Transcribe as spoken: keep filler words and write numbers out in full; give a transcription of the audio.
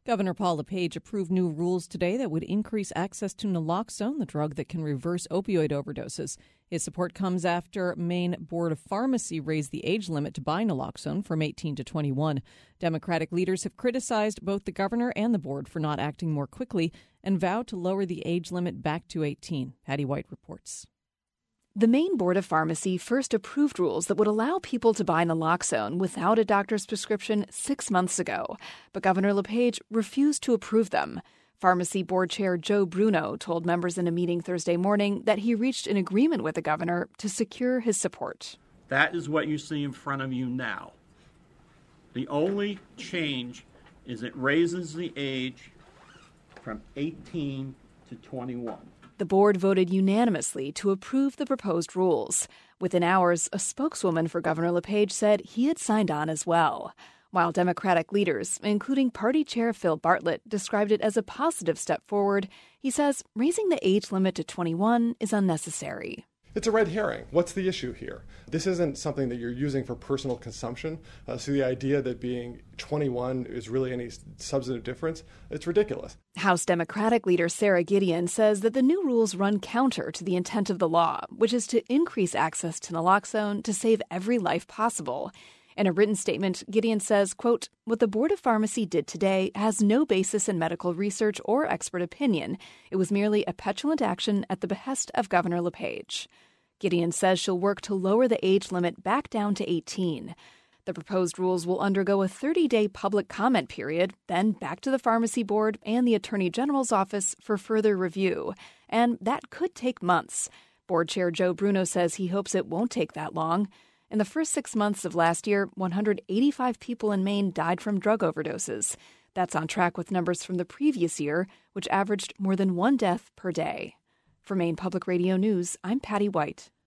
Governor Paul LePage approved new rules today that would increase access to naloxone, the drug that can reverse opioid overdoses. His support comes after Maine Board of Pharmacy raised the age limit to buy naloxone from eighteen to twenty-one. Democratic leaders have criticized both the governor and the board for not acting more quickly and vowed to lower the age limit back to eighteen. Patty White reports. The Maine Board of Pharmacy first approved rules that would allow people to buy naloxone without a doctor's prescription six months ago, but Governor LePage refused to approve them. Pharmacy Board Chair Joe Bruno told members in a meeting Thursday morning that he reached an agreement with the governor to secure his support. That is what you see in front of you now. The only change is it raises the age from eighteen to twenty-one. The board voted unanimously to approve the proposed rules. Within hours, a spokeswoman for Governor LePage said he had signed on as well. While Democratic leaders, including Party Chair Phil Bartlett, described it as a positive step forward, he says raising the age limit to twenty-one is unnecessary. It's a red herring. What's the issue here? This isn't something that you're using for personal consumption. Uh, so the idea that being twenty-one is really any substantive difference, it's ridiculous. House Democratic leader Sarah Gideon says that the new rules run counter to the intent of the law, which is to increase access to naloxone to save every life possible. In a written statement, Gideon says, quote, "What the Board of Pharmacy did today has no basis in medical research or expert opinion. It was merely a petulant action at the behest of Governor LePage." Gideon says she'll work to lower the age limit back down to eighteen. The proposed rules will undergo a thirty-day public comment period, then back to the Pharmacy Board and the Attorney General's office for further review. And that could take months. Board Chair Joe Bruno says he hopes it won't take that long. In the first six months of last year, one hundred eighty-five people in Maine died from drug overdoses. That's on track with numbers from the previous year, which averaged more than one death per day. For Maine Public Radio News, I'm Patty White.